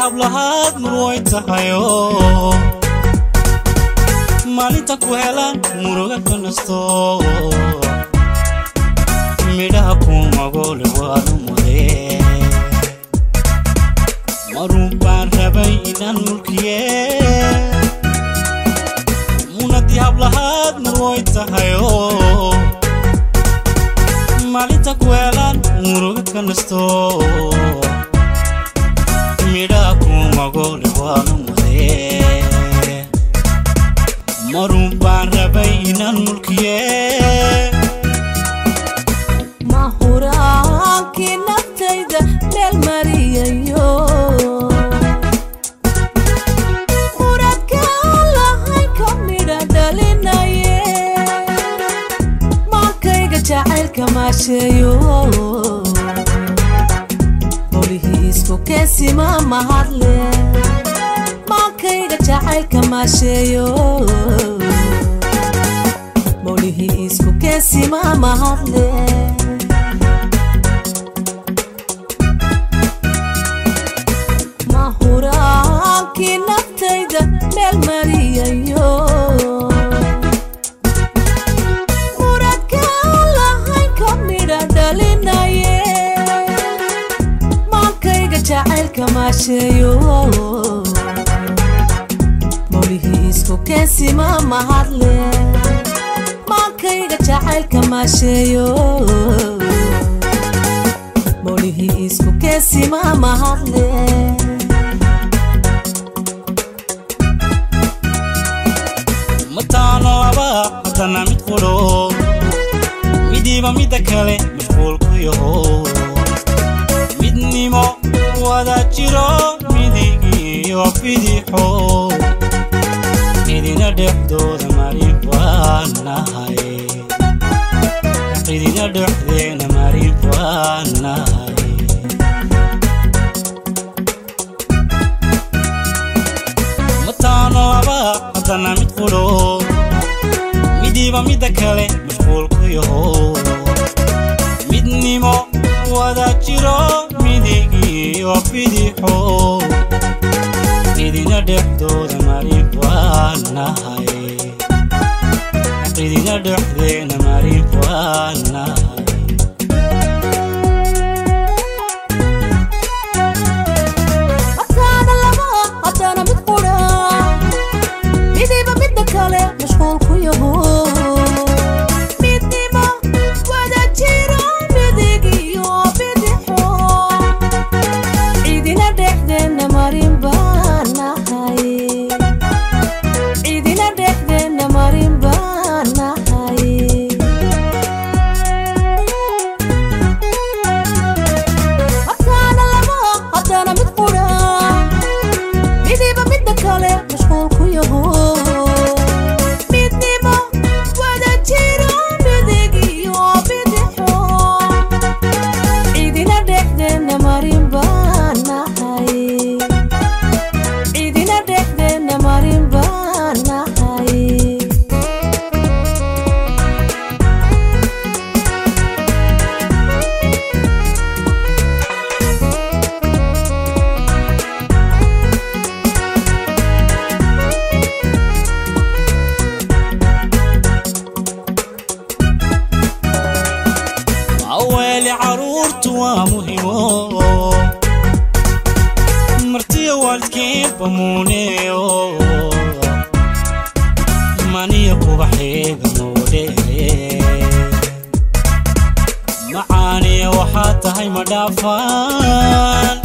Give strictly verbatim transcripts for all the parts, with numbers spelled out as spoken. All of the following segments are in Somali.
hablahaad muruway tahayo maalinta ku helaan muruga ka nasto midhaha ku magole waanu mudee marun baan rabay inaan mulkiye munadi hablahaad muruway tahayo maalinta ku helaan muruga ka nasto midhaha ku magole waanu mudee marun baan rabay inaan mulkiye mahuraanki naftayda meel mariyayo muradka lahayn ka midha dhalinaye maalkayga jacaylka maasheeyo howlihii isku keensima mahadle maalkayga jacaylka maasheeyo howlihii isku keensima mahadle mahuraanki naftayda meel mariyayo muradka lahayn ka midha dhalinaye maalkayga jacaylka maasheeyo howlihii isku keensima mahadle maalkayga jacaylka maasheeyo howlihii isku keensima mahadle mataano laba hadana mid quro midiiba midda kale mashquul ku yaho midnimo wada jiro midigiyo bidixo idina dhexdooda marin baan nahay idina dhexdeena marin baan nahay mataano laba hadana mid quro midiiba midda kale mashquul ku yaho midnimo wada jiro midigiyo bidixo idina dhexdooda marin baan nahay idina dhexdeena marin baan nahay mataana laba hadana mid qura midiiba midda kale mashquul ku yaho midnimo wada jiro midigiyo bidixo idina dhexdeena marin baan nahay idina dhexdeena marin baan nahay mataana laba hadana mid qura midiiba midda kale mashquul ku yaho midnimo wada jiro midigiyo bidixo idina dhexdeena marin baan nahay idina dhexdeena marin baan nahay awali caruurtu waa muhimo martiya waalidkeen bamuuneyo maniya kubaxeega moodheere macaaniya waxaa tahay ma dhaafaan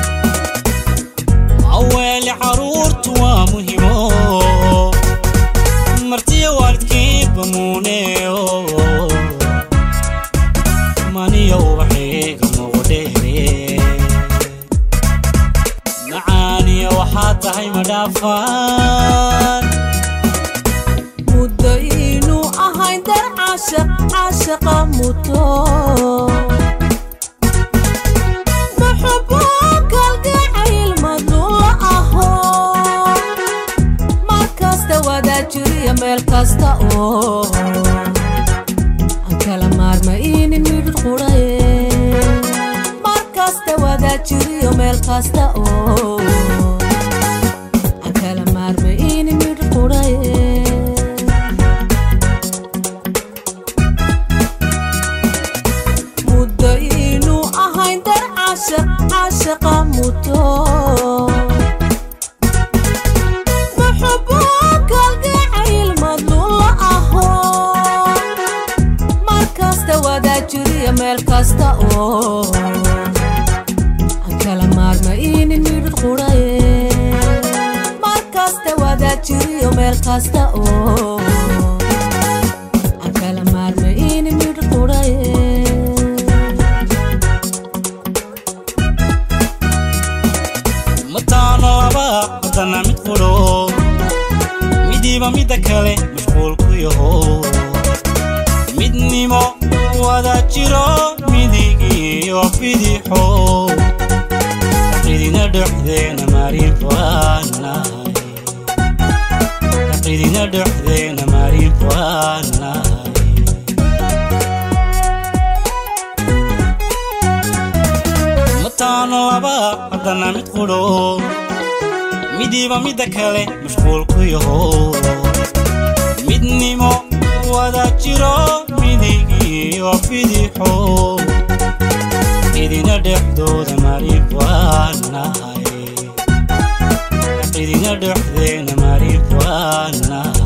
awali caruurtu waa muhimo martiya waalidkeen bamuuneyo maniya ubaxeega moodheere macaaniya waxaa tahay ma dhaafaan muddo inuu ahayn dar caashaq caashaqa muto muxubo kalgacayl madula aho mar kasta wada jiriya meel kasta oo aan kala maarma inin midhid quraye mar kasta wada jiriyo meel kasta oo kasta oo aan kala maarmayn mid quraye mataano laba hadana mid quro midiba mida kale mashquul ku yaho midnimo wada jiro midigiyo bidixo aqridina dhuxdeena marin faanahay aqridina dhuxdeena marin faanahay mataano laba hadana mid quro midiba mida kale mashquul ku yaho midnimo wada jiro midigiyo bidixo aqridina dhuxdooda marin faanahay aqridina dhuxdeena marin faanahay